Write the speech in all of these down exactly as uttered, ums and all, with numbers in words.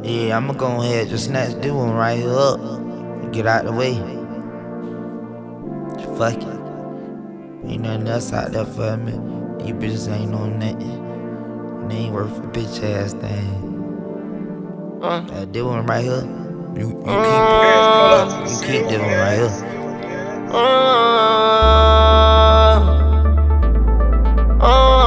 Yeah, I'ma go ahead just snatch this one right here up. Get out the way. Fuck it. Ain't nothing else out there for me. These bitches ain't on nothing. They ain't worth a bitch ass thing. Uh, that this one right here. You, you keep uh, you keep this one right here. Uh, uh,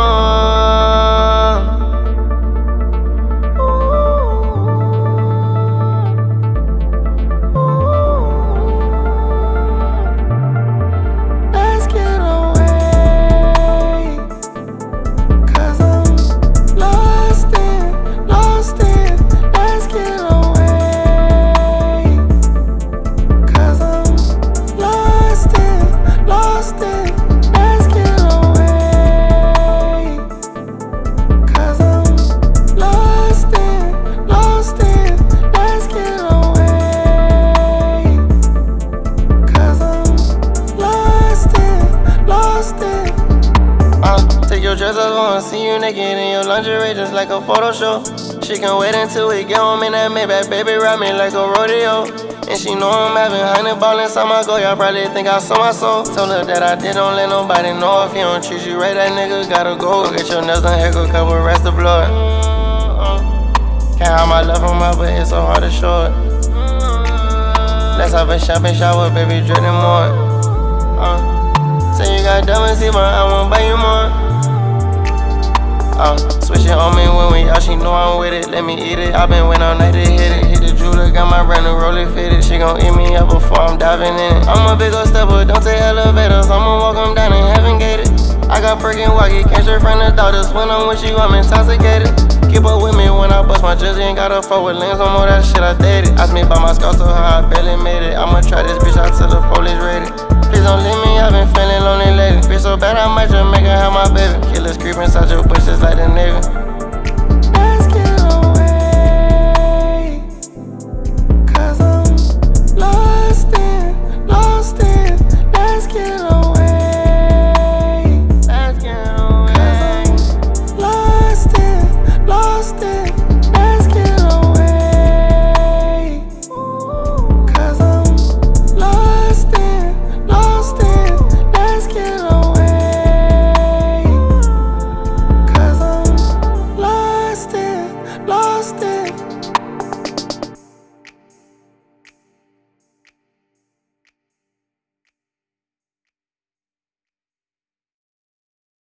I just wanna see you naked in your lingerie just like a photo show. She can wait until we get home in that Maybach, baby, ride me like a rodeo. And she know I'm having honey ball inside my go. Y'all probably think I sold my soul. Told her that I did, don't let nobody know. If he don't treat you right, that nigga gotta go. Go get your nails done, hair go cover rest of blood. Can't hide my love from her, but it's so hard to show it. Let's have a shopping shower, baby, dreading more. Uh, say you got diamonds, but I won't buy you more. Uh, switch it on me when we out, she know I'm with it. Let me eat it, I been waiting all night to hit it. Hit the jeweler, got my brand new roller fitted. She gon' eat me up before I'm diving in it. I'm a big ol' stepper, don't take elevators. I'ma walk them down and heaven gated. I got Perkin Walkie, can't straight from the daughters. When I'm with you, I'm intoxicated. Keep up with me when I bust my jersey. Ain't got a forward lens, no more that shit I dated. Ask me about my scars, so how I barely made it. I'ma try this bitch out till the police raid it. Please don't leave me, I've been feeling lonely lately. Bitch so bad I might just make her have my baby. Killers creep inside your bushes like the Navy. Let's get away, cause I'm lost in, lost in. Let's get away.